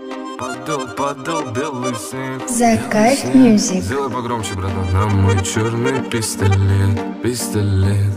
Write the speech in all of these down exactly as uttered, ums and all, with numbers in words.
Падал, падал белый снег. The Kayf Music. Сделай погромче, братан. На мой черный пистолет, пистолет.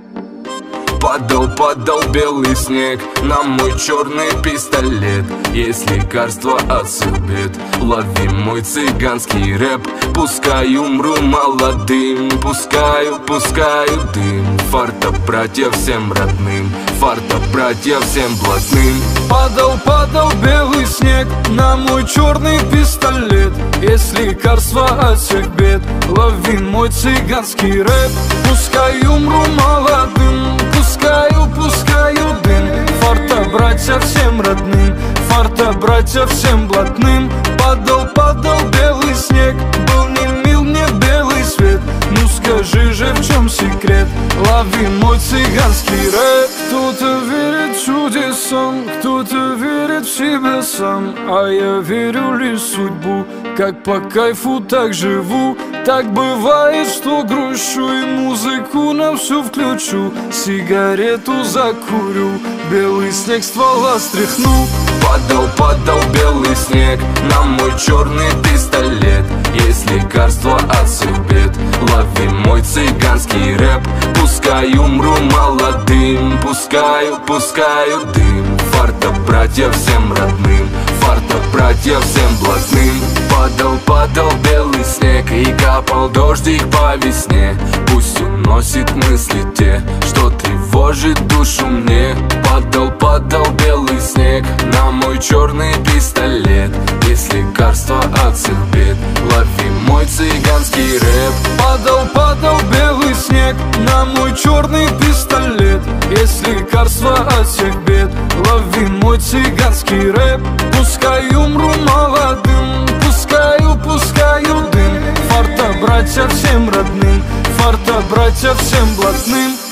Падал, падал белый снег на мой черный пистолет. Есть лекарство от всех бед. Лови мой цыганский рэп. Пускай умру молодым, пускаю, пускаю дым. Фарта, братья, всем родным, фарта, братья, всем блатным. Падал, падал белый снег на мой черный пистолет. Есть лекарство от всех бед. Лови мой цыганский рэп. Пускай умру молодым, пускаю, пускаю дым. Фарта, братья, всем родным, фарта, братья, всем блатным. Падал, падал белый снег, был не мил мне белый свет. Ну скажи же, в чем секрет? Лови мой цыганский рэп. Кто-то верит чудесам, кто-то верит в себя сам, а я верю лишь в судьбу. Как по кайфу, так живу. Так бывает, что грущу и музыку на всю включу. Сигарету закурю, белый снег ствола стряхну. Падал, падал белый снег на мой черный пистолет. Есть лекарство от всех бед. Лови мой цыганский рэп. Пускай умру молодым, пускаю, пускаю дым. Фарта, братья, всем родным, фарта, братья, всем блатным. Падал, падал белый снег и капал дождик по весне. Пусть уносит мысли те, что тревожит душу мне. Падал, падал белый снег на мой черный пистолет. Есть лекарство от всех бед. Лови мой цыганский рэп. Падал, падал белый снег на мой черный пистолет. Есть лекарство от всех бед. Лови мой цыганский рэп. Пускай умру молодым, пускаю, пускаю дым. Фарта, братья, всем родным, фарта, братья, всем блатным.